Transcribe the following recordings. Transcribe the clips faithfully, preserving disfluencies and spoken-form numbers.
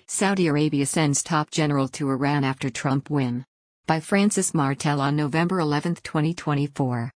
Saudi Arabia sends top general to Iran after Trump win. By Francis Martel on November eleventh, twenty twenty-four.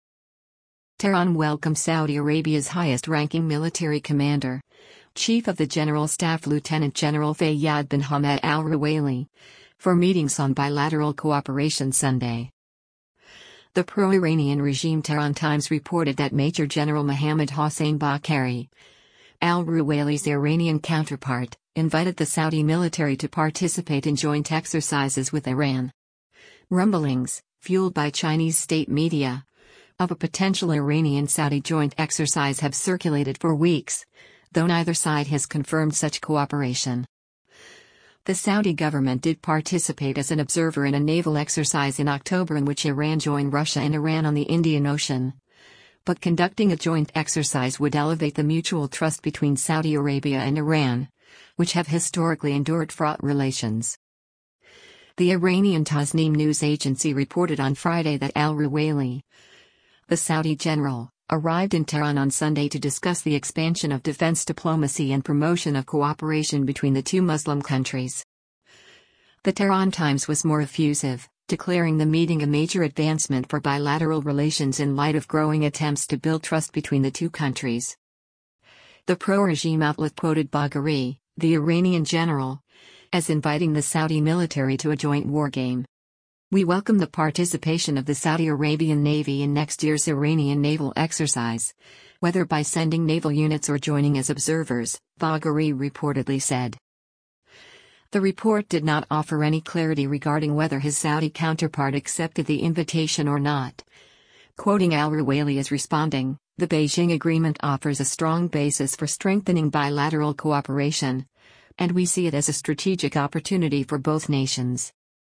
Tehran welcomes Saudi Arabia's highest-ranking military commander, Chief of the General Staff Lieutenant General Fayyad bin Hamad al-Ruwaili, for meetings on bilateral cooperation Sunday. The pro-Iranian regime Tehran Times reported that Major General Mohammad Hossein Bagheri, al-Ruwaili's Iranian counterpart, invited the Saudi military to participate in joint exercises with Iran. Rumblings, fueled by Chinese state media, of a potential Iranian-Saudi joint exercise have circulated for weeks, though neither side has confirmed such cooperation. The Saudi government did participate as an observer in a naval exercise in October in which Iran joined Russia and Iran on the Indian Ocean. But conducting a joint exercise would elevate the mutual trust between Saudi Arabia and Iran, which have historically endured fraught relations. The Iranian Tasnim news agency reported on Friday that al-Ruwaili, the Saudi general, arrived in Tehran on Sunday to discuss the expansion of defense diplomacy and promotion of cooperation between the two Muslim countries. The Tehran Times was more effusive, declaring the meeting a major advancement for bilateral relations in light of growing attempts to build trust between the two countries. The pro-regime outlet quoted Bagheri, the Iranian general, as inviting the Saudi military to a joint war game. "We welcome the participation of the Saudi Arabian Navy in next year's Iranian naval exercise, whether by sending naval units or joining as observers," Bagheri reportedly said. The report did not offer any clarity regarding whether his Saudi counterpart accepted the invitation or not. Quoting al-Ruwaili as responding, "The Beijing agreement offers a strong basis for strengthening bilateral cooperation, and we see it as a strategic opportunity for both nations."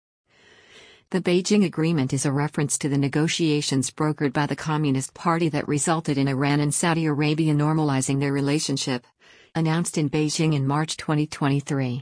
The Beijing Agreement is a reference to the negotiations brokered by the Communist Party that resulted in Iran and Saudi Arabia normalizing their relationship, announced in Beijing in March twenty twenty-three.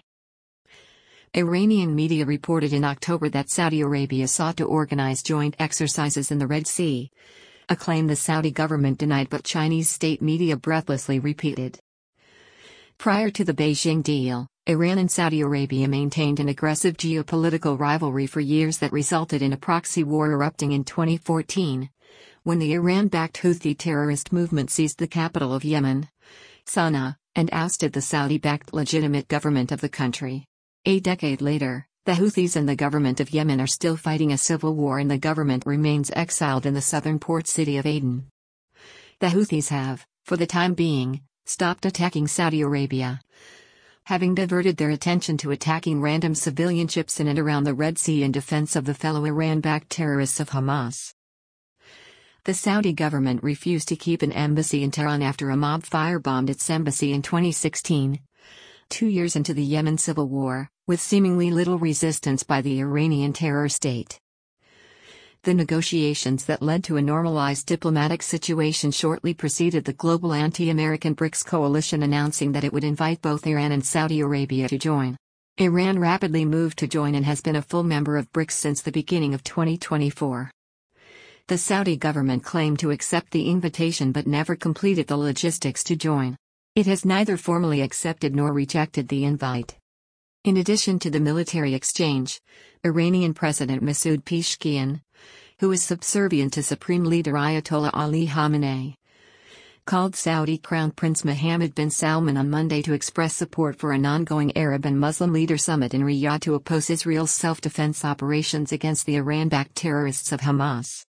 Iranian media reported in October that Saudi Arabia sought to organize joint exercises in the Red Sea, a claim the Saudi government denied but Chinese state media breathlessly repeated. Prior to the Beijing deal, Iran and Saudi Arabia maintained an aggressive geopolitical rivalry for years that resulted in a proxy war erupting in twenty fourteen, when the Iran-backed Houthi terrorist movement seized the capital of Yemen, Sana'a, and ousted the Saudi-backed legitimate government of the country. A decade later, the Houthis and the government of Yemen are still fighting a civil war and the government remains exiled in the southern port city of Aden. The Houthis have, for the time being, stopped attacking Saudi Arabia, having diverted their attention to attacking random civilian ships in and around the Red Sea in defense of the fellow Iran-backed terrorists of Hamas. The Saudi government refused to keep an embassy in Tehran after a mob firebombed its embassy in twenty sixteen, two years into the Yemen civil war, with seemingly little resistance by the Iranian terror state. The negotiations that led to a normalized diplomatic situation shortly preceded the global anti-American BRICS coalition announcing that it would invite both Iran and Saudi Arabia to join. Iran rapidly moved to join and has been a full member of BRICS since the beginning of twenty twenty-four. The Saudi government claimed to accept the invitation but never completed the logistics to join. It has neither formally accepted nor rejected the invite. In addition to the military exchange, Iranian President Masoud Pezeshkian, who is subservient to Supreme Leader Ayatollah Ali Khamenei, called Saudi Crown Prince Mohammed bin Salman on Monday to express support for an ongoing Arab and Muslim leader summit in Riyadh to oppose Israel's self-defense operations against the Iran-backed terrorists of Hamas.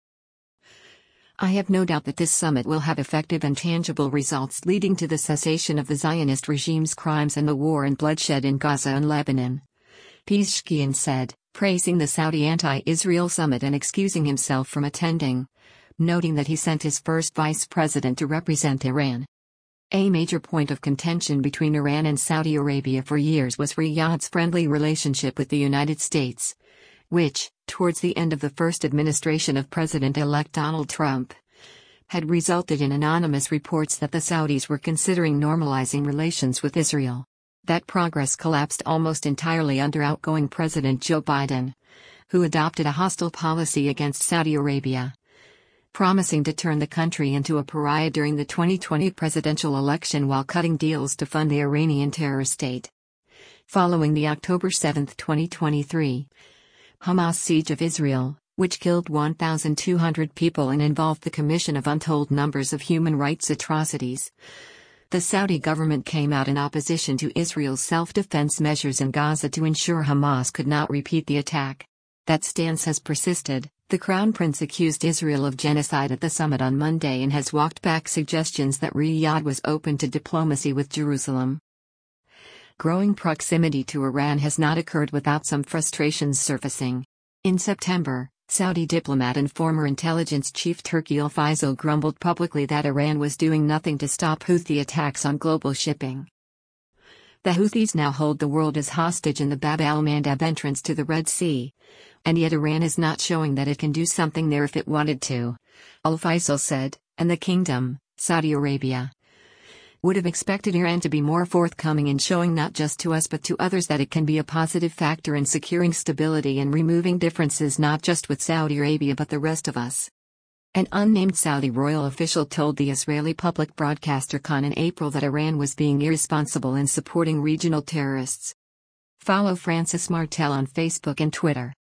"I have no doubt that this summit will have effective and tangible results leading to the cessation of the Zionist regime's crimes and the war and bloodshed in Gaza and Lebanon," Pezeshkian said, praising the Saudi anti-Israel summit and excusing himself from attending, noting that he sent his first vice president to represent Iran. A major point of contention between Iran and Saudi Arabia for years was Riyadh's friendly relationship with the United States, which, towards the end of the first administration of President-elect Donald Trump, had resulted in anonymous reports that the Saudis were considering normalizing relations with Israel. That progress collapsed almost entirely under outgoing President Joe Biden, who adopted a hostile policy against Saudi Arabia, promising to turn the country into a pariah during the twenty twenty presidential election while cutting deals to fund the Iranian terror state. Following the October seventh, twenty twenty-three, Hamas siege of Israel, which killed one thousand two hundred people and involved the commission of untold numbers of human rights atrocities, the Saudi government came out in opposition to Israel's self-defense measures in Gaza to ensure Hamas could not repeat the attack. That stance has persisted. The Crown Prince accused Israel of genocide at the summit on Monday and has walked back suggestions that Riyadh was open to diplomacy with Jerusalem. Growing proximity to Iran has not occurred without some frustrations surfacing. In September, Saudi diplomat and former intelligence chief Turki al-Faisal grumbled publicly that Iran was doing nothing to stop Houthi attacks on global shipping. The Houthis now hold the world as hostage in the Bab al-Mandab entrance to the Red Sea, and yet Iran is not showing that it can do something there if it wanted to, al-Faisal said, and the kingdom, Saudi Arabia, would have expected Iran to be more forthcoming in showing not just to us but to others that it can be a positive factor in securing stability and removing differences not just with Saudi Arabia but the rest of us. An unnamed Saudi royal official told the Israeli public broadcaster Kan in April that Iran was being irresponsible in supporting regional terrorists. Follow Francis Martel on Facebook and Twitter.